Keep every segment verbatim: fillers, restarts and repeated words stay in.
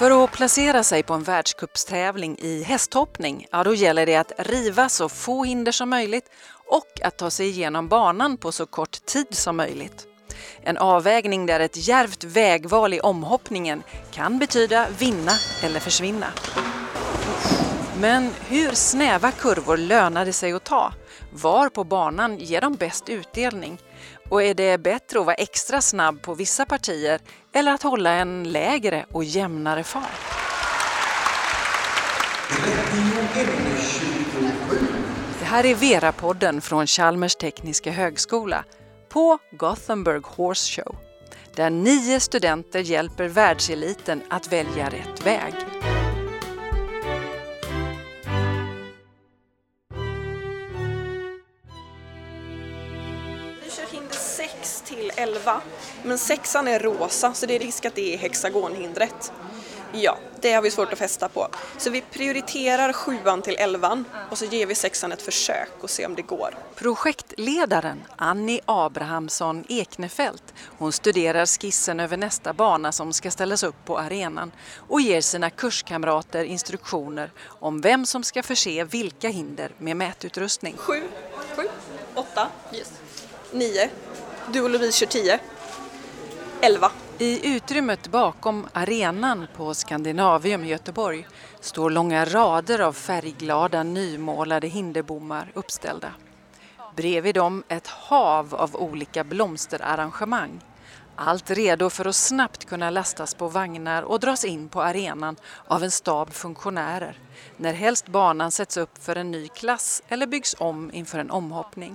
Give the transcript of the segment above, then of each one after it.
För att placera sig på en världscupstävling i hästhoppning, ja, då gäller det att riva så få hinder som möjligt och att ta sig igenom banan på så kort tid som möjligt. En avvägning där ett djärvt vägval i omhoppningen kan betyda vinna eller försvinna. Men hur snäva kurvor lönar det sig att ta? Var på banan ger de bäst utdelning? Och är det bättre att vara extra snabb på vissa partier eller att hålla en lägre och jämnare fart? Det här är Vera-podden från Chalmers tekniska högskola på Gothenburg Horse Show, där nio studenter hjälper världseliten att välja rätt väg. Vi kör hinder sex till elva, men sexan är rosa så det är risk att det är hexagonhindret. Ja, det har vi svårt att fästa på. Så vi prioriterar sjuan till elvan och så ger vi sexan ett försök och ser om det går. Projektledaren Annie Abrahamsson Eknefelt, hon studerar skissen över nästa bana som ska ställas upp på arenan och ger sina kurskamrater instruktioner om vem som ska förse vilka hinder med mätutrustning. Sju, sju, åtta, yes. nio, du och Louise kör tio, elva. I utrymmet bakom arenan på Skandinavium i Göteborg står långa rader av färgglada nymålade hinderbommar uppställda. Bredvid dem ett hav av olika blomsterarrangemang. Allt redo för att snabbt kunna lastas på vagnar och dras in på arenan av en stab funktionärer när helst banan sätts upp för en ny klass eller byggs om inför en omhoppning.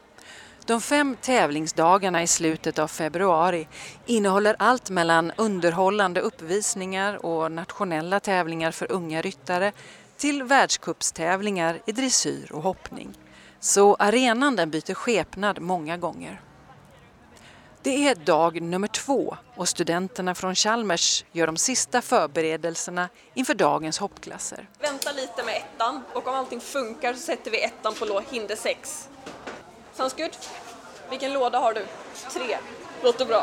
De fem tävlingsdagarna i slutet av februari innehåller allt mellan underhållande uppvisningar och nationella tävlingar för unga ryttare till världscupstävlingar i dressyr och hoppning. Så arenan den byter skepnad många gånger. Det är dag nummer två och studenterna från Chalmers gör de sista förberedelserna inför dagens hoppklasser. Vänta lite med ettan och om allting funkar så sätter vi ettan på lå hinder sex. Sounds good. Vilken låda har du? Tre. Låter bra.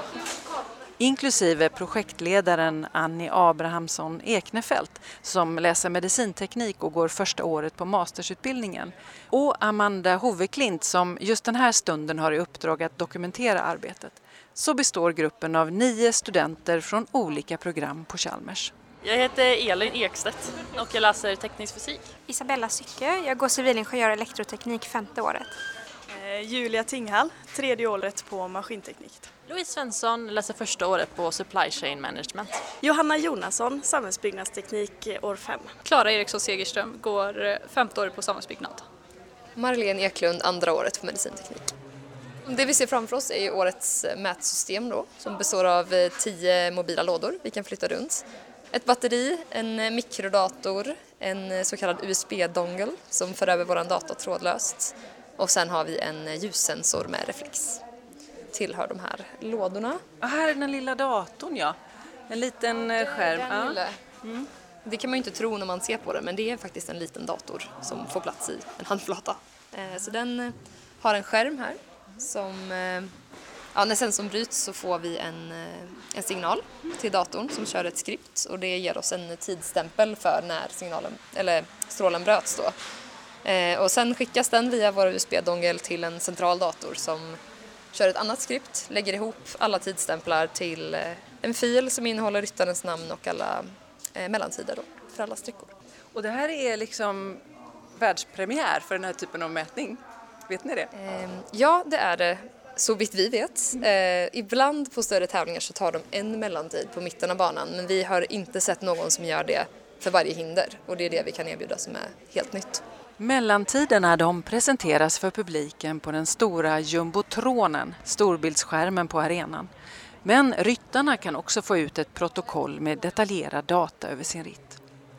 Inklusive projektledaren Annie Abrahamsson Eknefelt som läser medicinteknik och går första året på mastersutbildningen. Och Amanda Hoveklint som just den här stunden har i uppdrag att dokumentera arbetet. Så består gruppen av nio studenter från olika program på Chalmers. Jag heter Elin Ekstedt och jag läser teknisk fysik. Isabella Sycke, jag går civilingenjör elektroteknik femte året. Julia Tinghall, tredje året på maskinteknik. Louise Svensson läser första året på supply chain management. Johanna Jonasson, samhällsbyggnadsteknik år fem. Klara Eriksson Segerström går femte året på samhällsbyggnad. Marlene Eklund, andra året på medicinteknik. Det vi ser framför oss är årets mätsystem då, som består av tio mobila lådor vi kan flytta runt. Ett batteri, en mikrodator, en så kallad U S B-dongle som för över vår dator trådlöst. Och sen har vi en ljussensor med reflex. Tillhör de här lådorna. Och här är den lilla datorn, ja. En liten skärm. Den lilla. Mm. Det kan man ju inte tro när man ser på den, men det är faktiskt en liten dator som får plats i en handflata. Så den har en skärm här. Som, ja, när sensorn bryts så får vi en, en signal till datorn som kör ett skript. Och det ger oss en tidsstämpel för när signalen, eller strålen bröts då. Eh, och sen skickas den via vår U S B-dongel till en central dator som kör ett annat skript, lägger ihop alla tidsstämplar till eh, en fil som innehåller ryttarens namn och alla eh, mellantider då, för alla sträckor. Och det här är liksom världspremiär för den här typen av mätning, vet ni det? Eh, ja, det är det, så vitt vi vet. Eh, ibland på större tävlingar så tar de en mellantid på mitten av banan, men vi har inte sett någon som gör det för varje hinder och det är det vi kan erbjuda som är helt nytt. Mellantiderna de presenteras för publiken på den stora jumbotronen, storbildsskärmen på arenan. Men ryttarna kan också få ut ett protokoll med detaljerad data över sin ritt.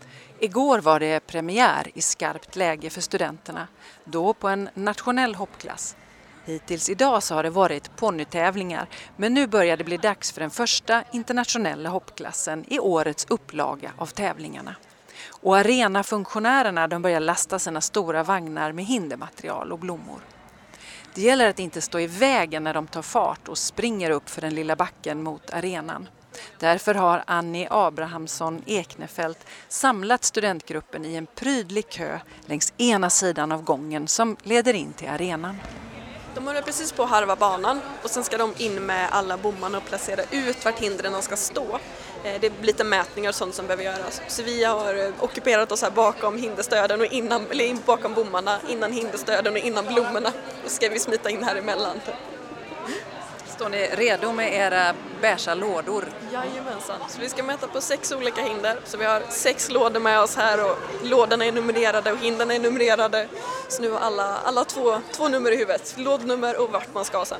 Igår var det premiär i skarpt läge för studenterna, då på en nationell hoppklass. Hittills idag så har det varit ponnytävlingar, men nu börjar det bli dags för den första internationella hoppklassen i årets upplaga av tävlingarna. Och arenafunktionärerna de börjar lasta sina stora vagnar med hindermaterial och blommor. Det gäller att inte stå i vägen när de tar fart och springer upp för den lilla backen mot arenan. Därför har Annie Abrahamsson Eknefelt samlat studentgruppen i en prydlig kö längs ena sidan av gången som leder in till arenan. De håller precis på halva banan och sen ska de in med alla bommarna och placera ut vart hindren ska stå. Det är lite mätningar och sånt som behöver göras. Så vi har ockuperat oss här bakom hinderstöden och innan, eller in bakom bommarna, innan hinderstöden och innan blommorna. Och ska vi smita in här emellan. Står ni redo med era beiga lådor? Jajamensan, så vi ska mäta på sex olika hinder. Så vi har sex lådor med oss här och lådorna är numrerade och hindren är numrerade. Så nu har alla, alla två, två nummer i huvudet, lådnummer och vart man ska sen.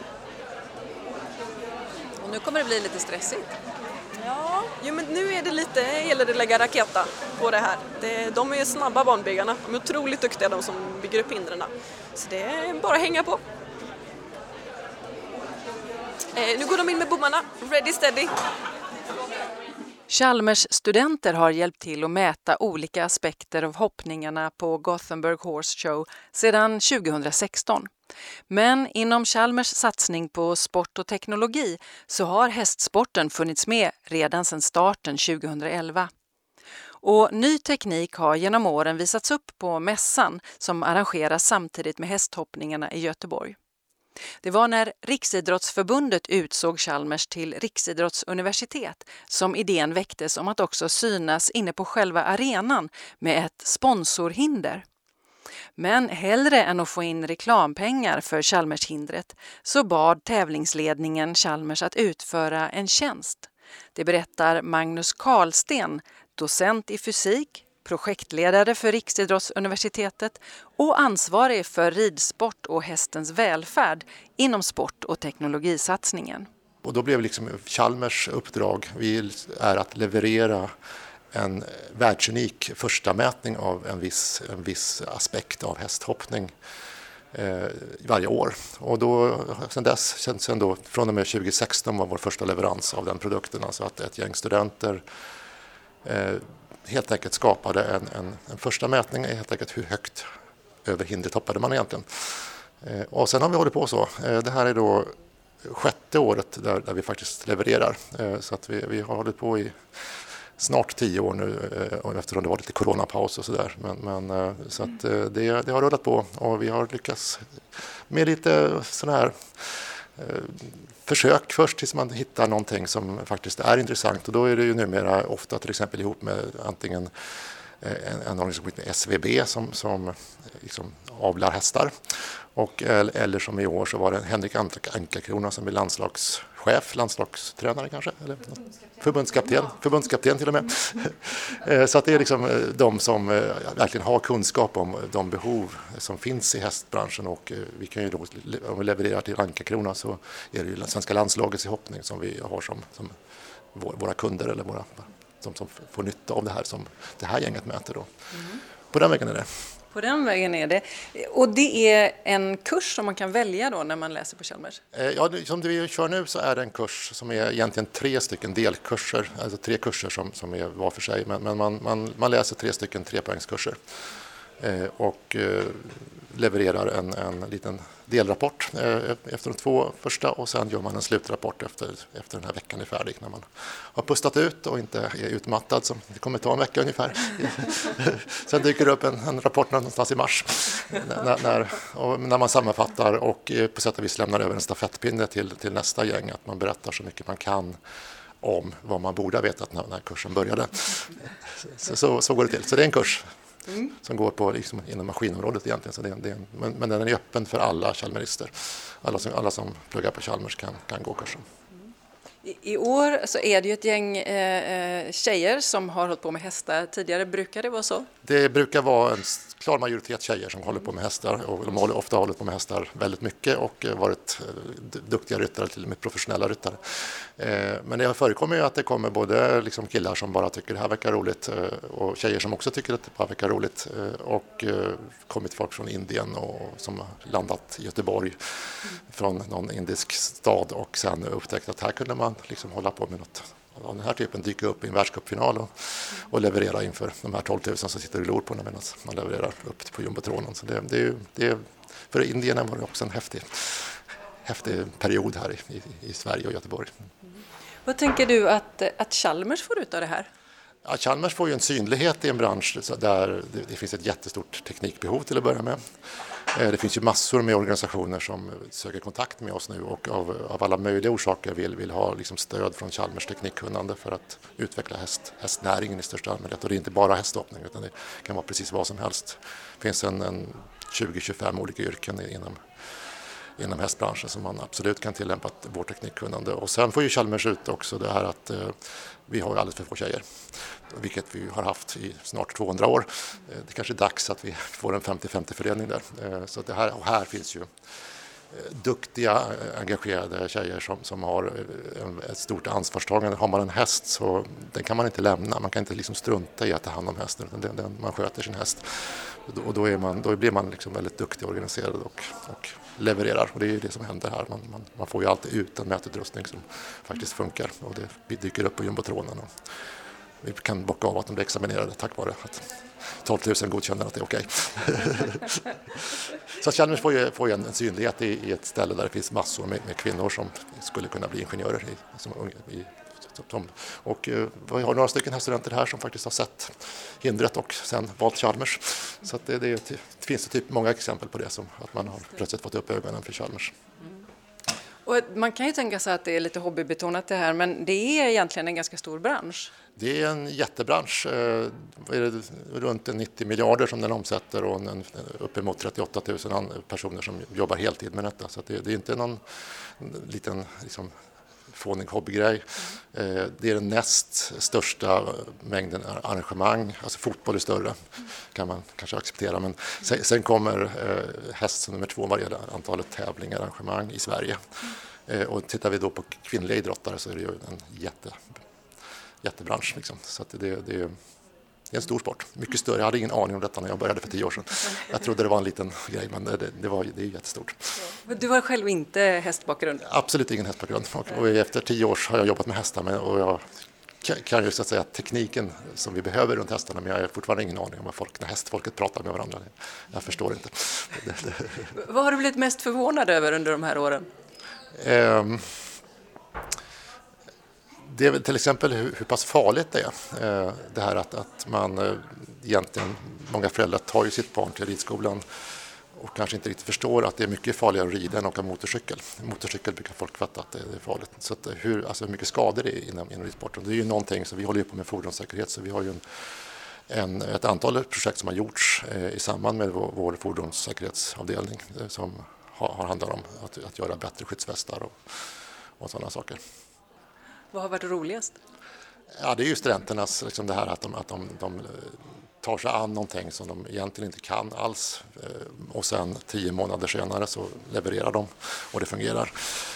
Och nu kommer det bli lite stressigt. Ja, jo, men nu är det lite, gäller det att lägga raketa på det här. Det, de är snabba banbyggarna, de är otroligt duktiga de som bygger upp hindren. Så det är bara att hänga på. Eh, nu går de in med bommarna, ready steady. Chalmers studenter har hjälpt till att mäta olika aspekter av hoppningarna på Gothenburg Horse Show sedan tjugohundrasexton. Men inom Chalmers satsning på sport och teknologi så har hästsporten funnits med redan sedan starten tjugohundraelva. Och ny teknik har genom åren visats upp på mässan som arrangeras samtidigt med hästhoppningarna i Göteborg. Det var när Riksidrottsförbundet utsåg Chalmers till Riksidrottsuniversitet som idén väcktes om att också synas inne på själva arenan med ett sponsorhinder. Men hellre än att få in reklampengar för Chalmershindret så bad tävlingsledningen Chalmers att utföra en tjänst. Det berättar Magnus Karlsten, docent i fysik, projektledare för Riksidrottsuniversitetet och ansvarig för ridsport och hästens välfärd inom sport- och teknologisatsningen. Och då blev liksom Chalmers uppdrag vi är att leverera en världsunik första mätning av en viss, en viss aspekt av hästhoppning eh, varje år. Och då, sen dess, sen, sen då, från och med tjugohundrasexton var vår första leverans av den produkten. Alltså att ett gäng studenter eh, helt enkelt skapade en, en, en första mätning, helt enkelt hur högt över hindret hoppade man egentligen. Eh, och sen har vi hållit på så. Eh, det här är då sjätte året där, där vi faktiskt levererar. Eh, så att vi, vi har hållit på i snart tio år nu, eh, eftersom det var lite coronapaus och sådär. Men, men, eh, så att eh, det, det har rullat på och vi har lyckats med lite sådana här eh, försök först tills man hittar någonting som faktiskt är intressant. Och då är det ju numera ofta till exempel ihop med antingen en, en organisation med S V B som, som liksom avlar hästar. Och, eller som i år så var det Henrik Ankerkrona som är landslagschef, landslagstränare kanske, eller förbundskapten, förbundskapten till och med. Så att det är liksom de som verkligen har kunskap om de behov som finns i hästbranschen, och vi kan ju då, om vi levererar till Ankerkrona så är det ju svenska landslagets i hoppning som vi har som, som våra kunder eller våra, de som får nytta av det här som det här gänget mäter då. Mm. På den vägen är det. På den vägen är det. Och det är en kurs som man kan välja då när man läser på Chalmers? Ja, som det vi kör nu så är det en kurs som är egentligen tre stycken delkurser, alltså tre kurser som, som är var för sig, men, men man, man, man läser tre stycken trepoängskurser eh, och eh, levererar en, en liten delrapport eh, efter de två första, och sen gör man en slutrapport efter, efter den här veckan är färdig, när man har pustat ut och inte är utmattad, som det kommer ta en vecka ungefär. Sen dyker det upp en, en rapport någonstans i mars när, när, och när man sammanfattar och på sätt och vis lämnar över en stafettpinne till, till nästa gäng, att man berättar så mycket man kan om vad man borde ha vetat när, när kursen började. Så, så, så går det till. Så det är en kurs Mm. som går på liksom inom maskinområdet egentligen. Så det är, det är, men, men den är öppen för alla chalmerister. Alla som, alla som pluggar på Chalmers kan, kan gå kursen. I, I år så är det ju ett gäng eh, tjejer som har hållit på med hästar tidigare. Brukar det vara så? Det brukar vara en klar majoritet tjejer som håller på med hästar, och de har ofta hållit på med hästar väldigt mycket och varit duktiga ryttare, till och med professionella ryttare. Men det förekommer ju att det kommer både liksom killar som bara tycker det här verkar roligt och tjejer som också tycker att det bara verkar roligt, och kommit folk från Indien och som har landat i Göteborg från någon indisk stad och sen upptäckt att här kunde man liksom hålla på med något av den här typen, dyka upp i en världscupfinal och, och leverera inför de här tolv tusen som sitter i lor på när man levererar upp på jumbotronen. Så det, det, är ju, det är, för indierna var det också en häftig, häftig period här i, i, i Sverige och Göteborg. Vad tänker du att, att Chalmers får ut av det här? Ja, Chalmers får ju en synlighet i en bransch där det, det finns ett jättestort teknikbehov till att börja med. Det finns ju massor med organisationer som söker kontakt med oss nu och av, av alla möjliga orsaker vill, vill ha liksom stöd från Chalmers teknikkunnande för att utveckla häst, hästnäringen i största allmänhet. Och det är inte bara hästhoppning utan det kan vara precis vad som helst. Det finns en, en tjugo till tjugofem olika yrken inom, inom hästbranschen som man absolut kan tillämpa vår teknikkunnande. Och sen får ju Chalmers ut också det här att eh, vi har alldeles för få tjejer, vilket vi har haft i snart tvåhundra år. Det kanske är dags att vi får en femtio femtio fördelning där. Så det här, och här finns ju duktiga, engagerade tjejer som, som har ett stort ansvarstagande. Har man en häst så den kan man inte lämna. Man kan inte liksom strunta i att ta hand om hästen. Den, den, man sköter sin häst. Och då, är man, då blir man liksom väldigt duktig, organiserad och, och levererar. Och det är ju det som händer här. Man, man, man får ju alltid ut en mätutrustning som faktiskt funkar. Och det dyker upp på jumbotronen. Och vi kan bocka av att de blir examinerade tack vare att tolv tusen godkänner att det är okej. Så Chalmers får ju, får ju en, en synlighet i, i ett ställe där det finns massor med, med kvinnor som skulle kunna bli ingenjörer. I, som, i, som, och uh, vi har några stycken här studenter här som faktiskt har sett hindret och sen valt Chalmers. Så att det, det, det finns det typ många exempel på det som att man har plötsligt fått upp ögonen för Chalmers. Och man kan ju tänka sig att det är lite hobbybetonat det här, men det är egentligen en ganska stor bransch. Det är en jättebransch. Eh, är det runt nittio miljarder som den omsätter och en, uppemot trettioåtta tusen personer som jobbar heltid med detta. Så det, det är inte någon liten liksom, fånig hobbygrej. Eh, det är den näst största mängden arrangemang. Alltså fotboll är större, kan man kanske acceptera. Men sen, sen kommer eh, häst som nummer två vad gäller antalet tävlingar, arrangemang i Sverige. Eh, och tittar vi då på kvinnliga idrottare så är det ju en jätte jättebransch. Liksom. Så att det, det, det är en stor sport. Mycket större. Jag hade ingen aning om detta när jag började för tio år sedan. Jag trodde det var en liten grej, men det, det, var, det är jättestort. Du har själv inte hästbakgrund? Absolut ingen hästbakgrund. Och, och efter tio år har jag jobbat med hästar med, och jag kan ju så att säga tekniken som vi behöver runt hästarna, men jag har fortfarande ingen aning om vad folk, när hästfolket pratar med varandra. Jag förstår inte. Vad har du blivit mest förvånad över under de här åren? Um, Det är väl till exempel hur, hur pass farligt det är. Det här att, att man egentligen, många föräldrar tar ju sitt barn till ridskolan och kanske inte riktigt förstår att det är mycket farligare att rida än att åka motorcykel. Motorcykel brukar folk fatta att det är farligt. Så att hur, alltså hur mycket skador det är inom, inom ridsporten. Det är ju någonting, så vi håller ju på med fordonssäkerhet, så vi har ju en, en, ett antal projekt som har gjorts eh, i samband med vår, vår fordonssäkerhetsavdelning eh, som har, har handlat om att, att göra bättre skyddsvästar och, och sådana saker. Vad har varit roligast? Ja, det är ju studenternas, liksom det här att de, att de, de tar sig an någonting som de egentligen inte kan alls. Och sen tio månader senare så levererar de och det fungerar.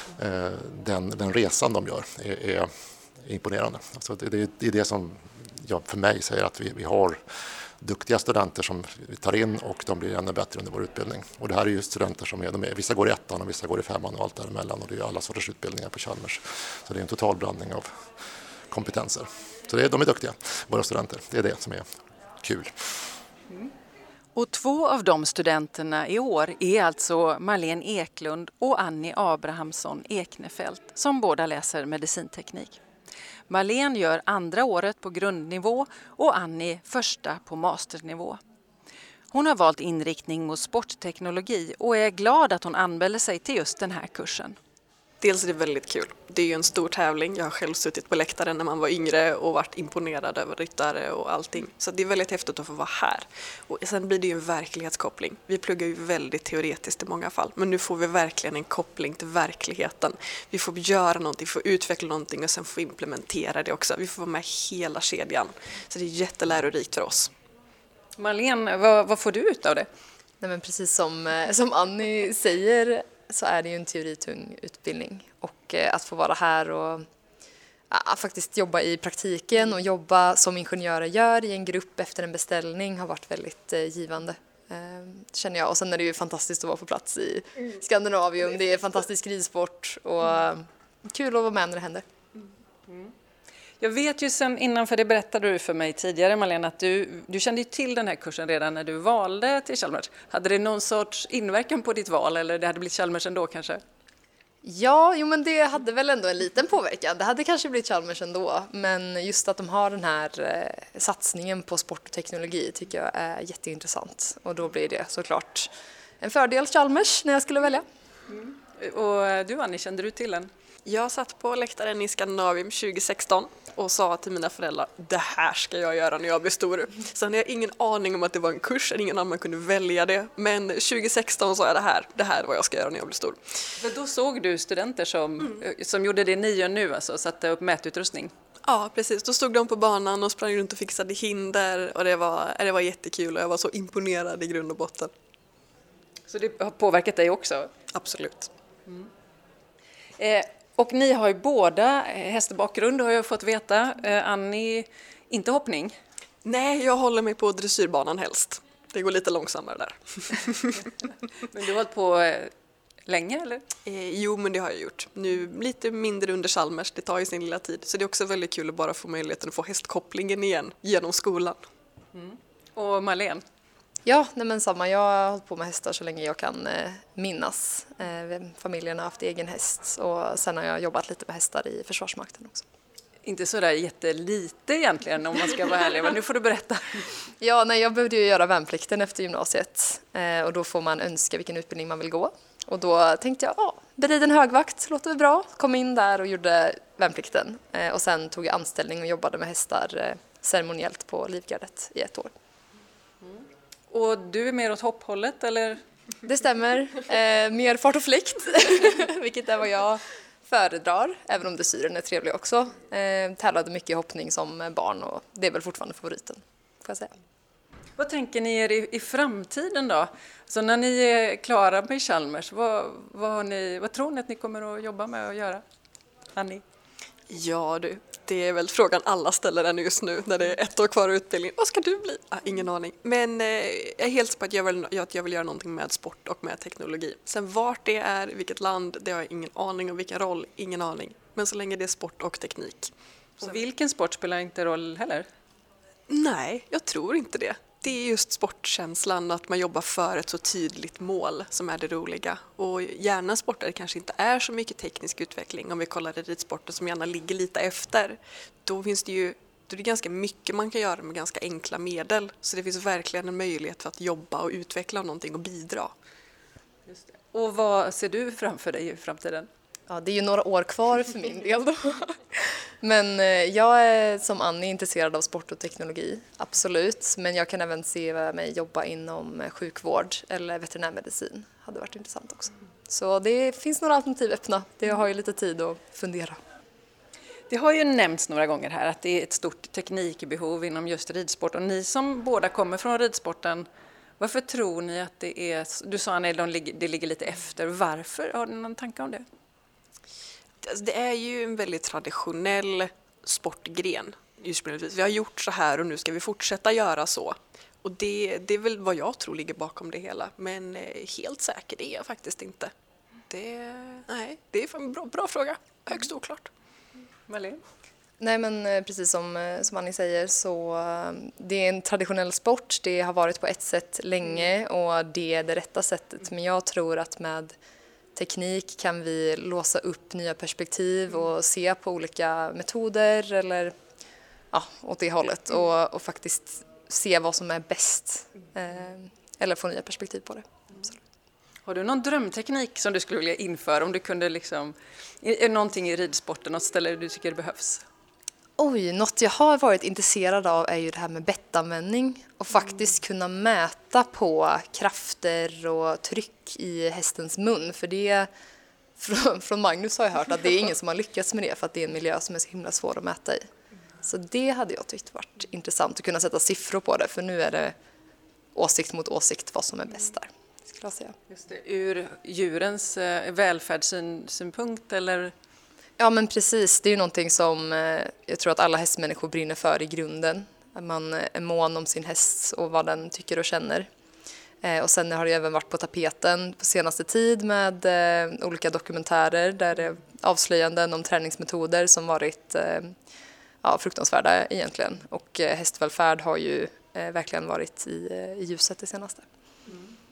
Den, den resan de gör är, är imponerande. Alltså det, det är det som jag för mig säger att vi, vi har duktiga studenter som vi tar in och de blir ännu bättre under vår utbildning. Och det här är ju studenter som är, de är vissa går i ettan och vissa går i femman och allt däremellan, och det är alla sorters utbildningar på Chalmers. Så det är en total blandning av kompetenser. Så det är, de är duktiga, våra studenter. Det är det som är kul. Mm. Och två av de studenterna i år är alltså Marlene Eklund och Annie Abrahamsson Eknefelt, som båda läser medicinteknik. Marlene gör andra året på grundnivå och Annie första på masternivå. Hon har valt inriktning mot sportteknologi och är glad att hon anmälde sig till just den här kursen. Dels är det väldigt kul. Det är ju en stor tävling. Jag har själv suttit på läktaren när man var yngre och varit imponerad över ryttare och allting. Så det är väldigt häftigt att få vara här. Och sen blir det ju en verklighetskoppling. Vi pluggar ju väldigt teoretiskt i många fall. Men nu får vi verkligen en koppling till verkligheten. Vi får göra någonting, får utveckla någonting och sen få implementera det också. Vi får vara med hela kedjan. Så det är jättelärorikt för oss. Marlene, vad, vad får du ut av det? Nej, men precis som, som Annie säger så är det ju en teoritung utbildning, och eh, att få vara här och ja, faktiskt jobba i praktiken och jobba som ingenjörer gör i en grupp efter en beställning har varit väldigt eh, givande, eh, känner jag. Och sen är det ju fantastiskt att vara på plats i Skandinavium. Det är fantastisk ridsport och eh, kul att vara med när det händer. Mm. Jag vet ju sen innan, för det berättade du för mig tidigare, Marlene, att du, du kände till den här kursen redan när du valde till Chalmers. Hade det någon sorts inverkan på ditt val, eller det hade blivit Chalmers ändå kanske? Ja, jo men det hade väl ändå en liten påverkan. Det hade kanske blivit Chalmers ändå, men just att de har den här eh, satsningen på sport och teknologi tycker jag är jätteintressant. Och då blir det såklart en fördel Chalmers när jag skulle välja. Mm. Och du Annie, kände du till den? Jag satt på läktaren i Skandinavium tjugo sexton och sa till mina föräldrar, det här ska jag göra när jag blir stor. Sen har jag ingen aning om att det var en kurs, ingen annan man kunde välja det. Men tjugo sexton sa jag det här, det här är vad jag ska göra när jag blir stor. För då såg du studenter som, mm. som gjorde det ni gör nu, alltså satte upp mätutrustning? Ja, precis. Då stod de på banan och sprang runt och fixade hinder och det var, det var jättekul och jag var så imponerad i grund och botten. Så det har påverkat dig också? Absolut. Mm. Eh, Och ni har ju båda hästbakgrund har jag fått veta. Annie, inte hoppning? Nej, jag håller mig på dressyrbanan helst. Det går lite långsammare där. Men du har hållit på länge eller? Eh, jo, men det har jag gjort. Nu lite mindre under Chalmers, det tar ju sin lilla tid. Så det är också väldigt kul att bara få möjligheten att få hästkopplingen igen genom skolan. Mm. Och Marlene? Ja, nej men samma. Jag har hållit på med hästar så länge jag kan eh, minnas. Eh, familjen har haft egen häst och sen har jag jobbat lite med hästar i Försvarsmakten också. Inte så där jättelite egentligen om man ska vara ärlig, men nu får du berätta. Ja, nej, jag behövde ju göra värnplikten efter gymnasiet eh, och då får man önska vilken utbildning man vill gå. Och då tänkte jag, ja, beriden högvakt låter väl bra. Kom in där och gjorde värnplikten eh, och sen tog jag anställning och jobbade med hästar eh, ceremoniellt på Livgardet i ett år. Mm. Och du är mer åt hopphållet eller? Det stämmer, eh, mer fart och fläkt, vilket är vad jag föredrar, även om dressyren är trevlig också. Eh, tävlade mycket i hoppning som barn och det är väl fortfarande favoriten, får jag säga. Vad tänker ni er i, i framtiden då? Så när ni är klara med Chalmers, vad, vad, har ni, vad tror ni att ni kommer att jobba med och göra? Annie? Ja du, det är väl frågan alla ställer än just nu när det är ett år kvar av utbildningen. Vad ska du bli? Ah, ingen aning. Men eh, jag är helt på att jag, vill, att jag vill göra någonting med sport och med teknologi. Sen vart det är, vilket land, det har jag ingen aning om. Vilken roll, ingen aning. Men så länge det är sport och teknik. Och vilken sport spelar inte roll heller? Nej, jag tror inte det. Det är just sportkänslan, att man jobbar för ett så tydligt mål som är det roliga. Och gärna sporter det kanske inte är så mycket teknisk utveckling. Om vi kollar ridsporter som gärna ligger lite efter, då finns det ju då är det ganska mycket man kan göra med ganska enkla medel. Så det finns verkligen en möjlighet för att jobba och utveckla någonting och bidra. Just det. Och vad ser du framför dig i framtiden? Ja, det är ju några år kvar för min del då. Men jag är som Annie intresserad av sport och teknologi, absolut. Men jag kan även se mig jobba inom sjukvård eller veterinärmedicin. Hade varit intressant också. Så det finns några alternativ öppna. Det har ju lite tid att fundera. Det har ju nämnts några gånger här att det är ett stort teknikbehov inom just ridsport. Och ni som båda kommer från ridsporten, varför tror ni att det är... Du sa att det ligger lite efter. Varför? Har du någon tanke om det? Det är ju en väldigt traditionell sportgren ursprungligtvis. Vi har gjort så här och nu ska vi fortsätta göra så. Och det, det är väl vad jag tror ligger bakom det hela. Men helt säker är jag faktiskt inte. Det, nej, det är en bra, bra fråga. Högst oklart. Marlene? Nej, men precis som, som Annie säger så det är en traditionell sport. Det har varit på ett sätt länge och det är det rätta sättet. Men jag tror att med teknik kan vi låsa upp nya perspektiv och se på olika metoder eller ja, åt det hållet och, och faktiskt se vad som är bäst eh, eller få nya perspektiv på det. Absolut. Har du någon drömteknik som du skulle vilja införa om du kunde liksom, är någonting i ridsporten, något ställe du tycker det behövs? Oj, något jag har varit intresserad av är ju det här med bettanvändning och faktiskt kunna mäta på krafter och tryck i hästens mun. För det, från, från Magnus har jag hört att det är ingen som har lyckats med det för att det är en miljö som är så himla svår att mäta i. Så det hade jag tyckt varit intressant att kunna sätta siffror på det, för nu är det åsikt mot åsikt vad som är bäst där, skulle jag säga. Just det. Ur djurens välfärdssynpunkt eller... Ja, men precis. Det är ju någonting som jag tror att alla hästmänniskor brinner för i grunden. Att man är mån om sin häst och vad den tycker och känner. Och sen har det även varit på tapeten på senaste tid med olika dokumentärer där det är avslöjanden om träningsmetoder som varit ja, fruktansvärda egentligen. Och hästvälfärd har ju verkligen varit i, i ljuset det senaste. Mm.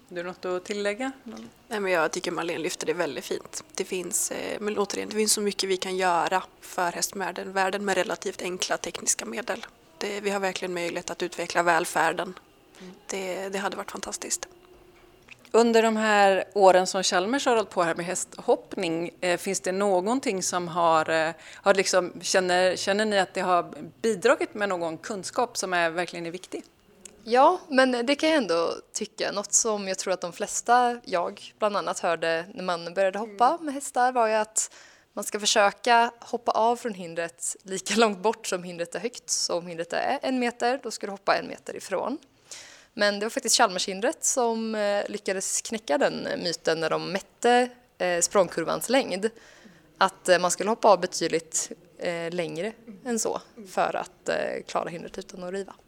Du har något att tillägga? Nej, men jag tycker Marlene lyfter det väldigt fint. Det finns, eh, men återigen, det finns så mycket vi kan göra för hästvärlden världen med relativt enkla tekniska medel. Det, vi har verkligen möjlighet att utveckla välfärden. Det, det hade varit fantastiskt. Under de här åren som Chalmers har hållit på här med hästhoppning, eh, finns det någonting som har, eh, har liksom, känner, känner ni att det har bidragit med någon kunskap som är verkligen är viktig? Ja, men det kan jag ändå tycka. Något som jag tror att de flesta, jag bland annat, hörde när man började hoppa med hästar var ju att man ska försöka hoppa av från hindret lika långt bort som hindret är högt. Så om hindret är en meter, då ska du hoppa en meter ifrån. Men det var faktiskt Chalmershindret som lyckades knäcka den myten när de mätte språngkurvans längd. Att man skulle hoppa av betydligt längre än så för att klara hindret utan att riva.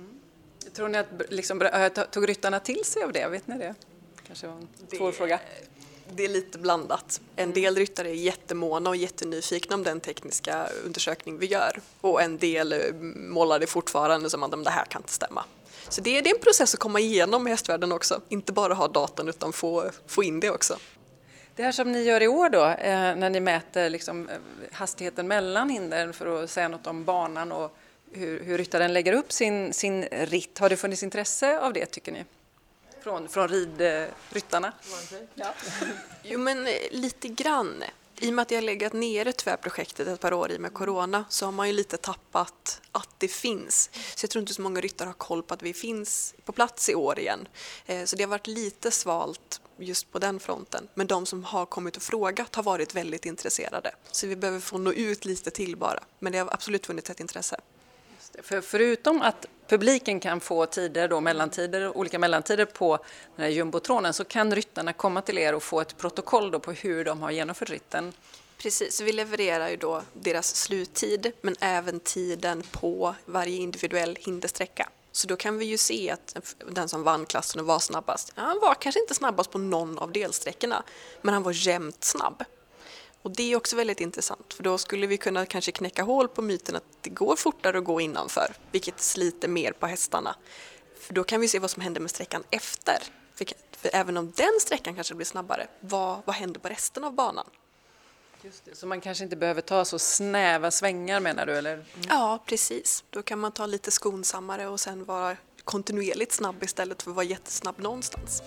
Tror ni att liksom, tog ryttarna till sig av det? Vet ni det? Kanske var en svår fråga. Det är lite blandat. En del ryttare är jättemåna och jättenyfikna om den tekniska undersökning vi gör. Och en del målar det fortfarande som att det här kan inte stämma. Så det är, det är en process att komma igenom i hästvärlden också. Inte bara ha datan utan få, få in det också. Det här som ni gör i år då, eh, när ni mäter liksom, hastigheten mellan hindren för att säga något om banan och hur, hur ryttaren lägger upp sin, sin ritt. Har det funnits intresse av det, tycker ni? Från, från ridryttarna? Ja. Jo, men lite grann. I och med att jag har legat nere tvärprojektet ett par år i med corona så har man ju lite tappat att det finns. Så jag tror inte så många ryttare har koll på att vi finns på plats i år igen. Så det har varit lite svalt just på den fronten. Men de som har kommit och frågat har varit väldigt intresserade. Så vi behöver få nå ut lite till bara. Men det har absolut funnits ett intresse. För förutom att publiken kan få tider, då, mellantider, olika mellantider på den här jumbotronen, så kan ryttarna komma till er och få ett protokoll då på hur de har genomfört ritten. Precis, vi levererar ju då deras sluttid men även tiden på varje individuell hindersträcka. Så då kan vi ju se att den som vann klassen och var snabbast, ja, han var kanske inte snabbast på någon av delsträckorna, men han var jämnt snabb. Och det är också väldigt intressant, för då skulle vi kunna kanske knäcka hål på myten att det går fortare att gå innanför, vilket sliter mer på hästarna. För då kan vi se vad som händer med sträckan efter. För, för även om den sträckan kanske blir snabbare, vad, vad händer på resten av banan? Just det, så man kanske inte behöver ta så snäva svängar, menar du? Eller? Mm. Ja, precis. Då kan man ta lite skonsammare och sen vara kontinuerligt snabb istället för att vara jättesnabb någonstans.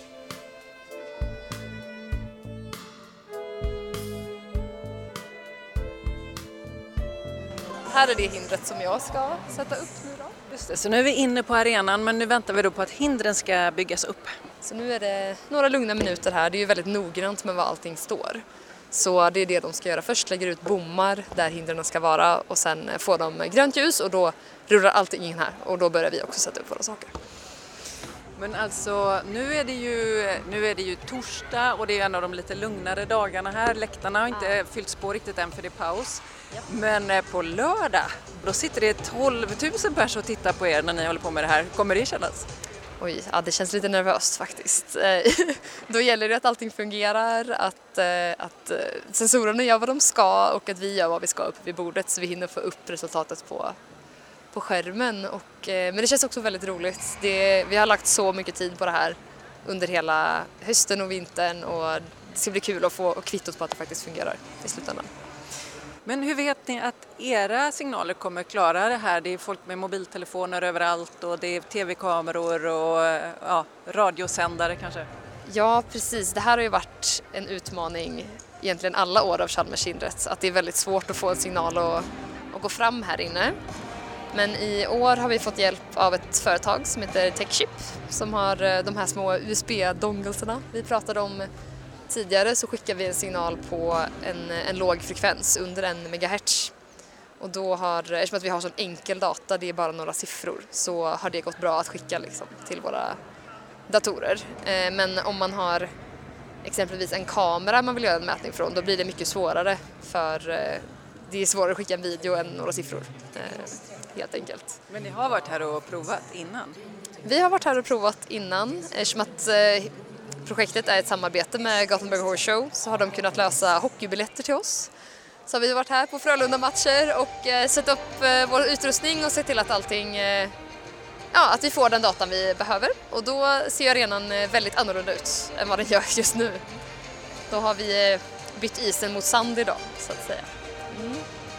Här är det hindret som jag ska sätta upp nu då. Just det, så nu är vi inne på arenan, men nu väntar vi då på att hindren ska byggas upp. Så nu är det några lugna minuter här. Det är ju väldigt noggrant med vad allting står. Så det är det de ska göra först, lägger ut bommar där hindren ska vara och sen får de grönt ljus och då rullar allting in här och då börjar vi också sätta upp våra saker. Men alltså, nu är det ju, nu är det ju torsdag och det är en av de lite lugnare dagarna här. Läktarna har inte ja. fyllts på riktigt än för det är paus. Ja. Men på lördag, då sitter det tolv tusen personer och tittar på er när ni håller på med det här. Kommer det kännas? Oj, ja, det känns lite nervöst faktiskt. Då gäller det att allting fungerar, att, att sensorerna gör vad de ska och att vi gör vad vi ska uppe vid bordet så vi hinner få upp resultatet på, på skärmen. Och, men det känns också väldigt roligt. Det, vi har lagt så mycket tid på det här under hela hösten och vintern och det ska bli kul att få kvittot på att det faktiskt fungerar i slutändan. Men hur vet ni att era signaler kommer klara det här? Det är folk med mobiltelefoner överallt och det är tv-kameror och ja, radiosändare kanske? Ja, precis. Det här har ju varit en utmaning egentligen alla år av Chalmershindret. Att det är väldigt svårt att få en signal att, att gå fram här inne. Men i år har vi fått hjälp av ett företag som heter Techship som har de här små U S B-dongelserna vi pratade om. Tidigare så skickar vi en signal på en, en låg frekvens under en megahertz. Och då har, eftersom att vi har sån enkel data, det är bara några siffror, så har det gått bra att skicka liksom, till våra datorer. Eh, men om man har exempelvis en kamera man vill göra en mätning från, då blir det mycket svårare för eh, det är svårare att skicka en video än några siffror, eh, helt enkelt. Men ni har varit här och provat innan? Vi har varit här och provat innan, eftersom att eh, projektet är ett samarbete med Gothenburg Horse Show så har de kunnat lösa hockeybiljetter till oss. Så har vi varit här på Frölunda-matcher och eh, sett upp eh, vår utrustning och sett till att allting eh, ja, att vi får den datan vi behöver och då ser arenan väldigt annorlunda ut än vad den gör just nu. Då har vi bytt isen mot sand idag så att säga. Mm.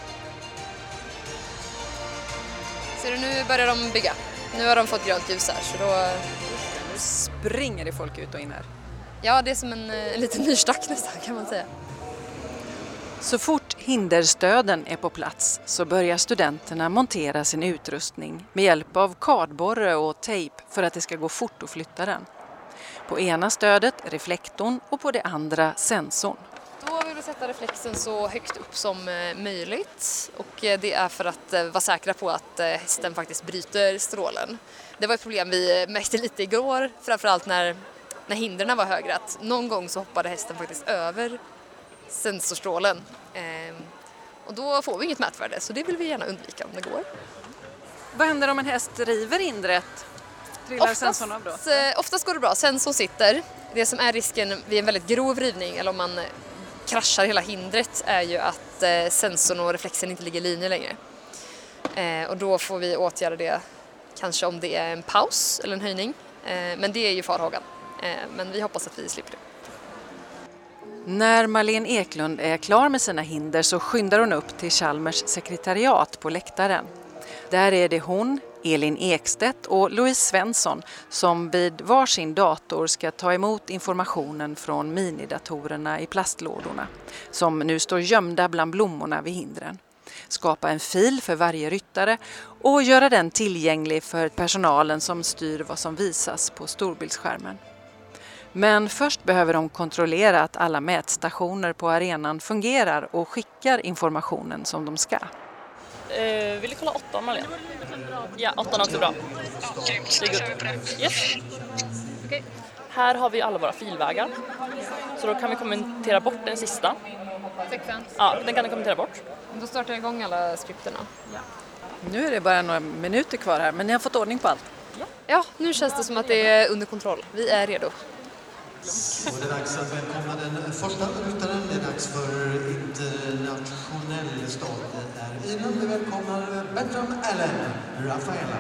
Ser du, nu börjar de bygga. Nu har de fått grönt ljus här så då... Nu springer det folk ut och in här. Ja, det är som en, en liten myrstack nästan kan man säga. Så fort hinderstöden är på plats så börjar studenterna montera sin utrustning med hjälp av kardborre och tejp för att det ska gå fort att flytta den. På ena stödet reflektorn och på det andra sensorn. Då vill vi sätta reflexen så högt upp som möjligt och det är för att vara säkra på att hästen faktiskt bryter strålen. Det var ett problem vi märkte lite igår, framförallt när, när hindren var högre, att någon gång så hoppade hästen faktiskt över sensorstrålen. Ehm, och då får vi inget mätvärde så det vill vi gärna undvika om det går. Vad händer om en häst river hindret? Trillar Oftast, sensorn av då? oftast går det bra. Sensorn sitter. Det som är risken vid en väldigt grov rivning eller om man kraschar hela hindret är ju att eh, sensorn och reflexen inte ligger i linje längre. Eh, och då får vi åtgärda det kanske om det är en paus eller en höjning. Eh, men det är ju farhågan. Eh, men vi hoppas att vi slipper det. När Marlene Eklund är klar med sina hinder så skyndar hon upp till Chalmers sekretariat på läktaren. Där är det hon, Elin Ekstedt och Louise Svensson som vid varsin dator ska ta emot informationen från minidatorerna i plastlådorna som nu står gömda bland blommorna vid hindren. Skapa en fil för varje ryttare och göra den tillgänglig för personalen som styr vad som visas på storbildsskärmen. Men först behöver de kontrollera att alla mätstationer på arenan fungerar och skickar informationen som de ska. Eh, vill du kolla åttan, Malin? Ja, åttan är också bra. Det är good. Yes. Okay. Här har vi alla våra filvägar. Så då kan vi kommentera bort den sista. Sekvens. Ja, den kan du kommentera bort. Då startar jag igång alla skripterna. Ja. Nu är det bara några minuter kvar här, men ni har fått ordning på allt. Ja, ja nu känns det som att det är under kontroll. Vi är redo. Och det är dags att välkomna den första ryttaren. Det är dags för internationell start. Det är innan vi välkomnar Bertram Allen, Rafaela.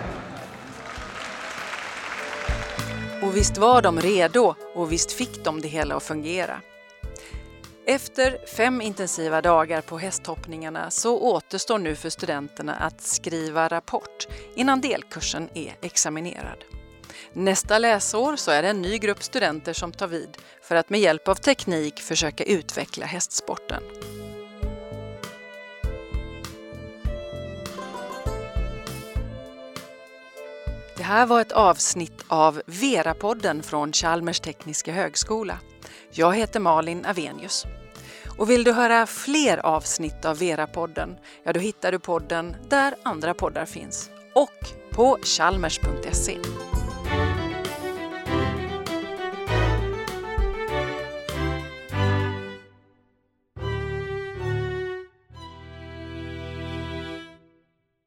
Och visst var de redo och visst fick de det hela att fungera. Efter fem intensiva dagar på hästhoppningarna så återstår nu för studenterna att skriva rapport innan delkursen är examinerad. Nästa läsår så är det en ny grupp studenter som tar vid för att med hjälp av teknik försöka utveckla hästsporten. Det här var ett avsnitt av Vera-podden från Chalmers tekniska högskola. Jag heter Malin Avenius. Och vill du höra fler avsnitt av Vera-podden, ja då hittar du podden där andra poddar finns och på chalmers punkt se.